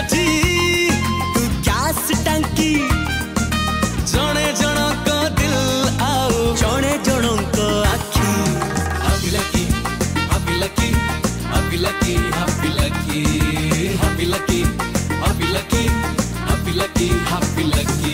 ଅଛି ତୁ ଗ୍ୟାସ୍ ଟାଙ୍କି ଜଣେ ଜଣଙ୍କ ଦିଲ ଆଉ ଜଣେ ଜଣଙ୍କ ଆଖି happy lucky happy lucky happy lucky happy lucky happy lucky happy lucky happy lucky happy lucky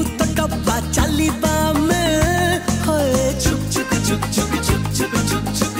चलिबा में होए चुक चुक चुक चुक चुक चुक चुक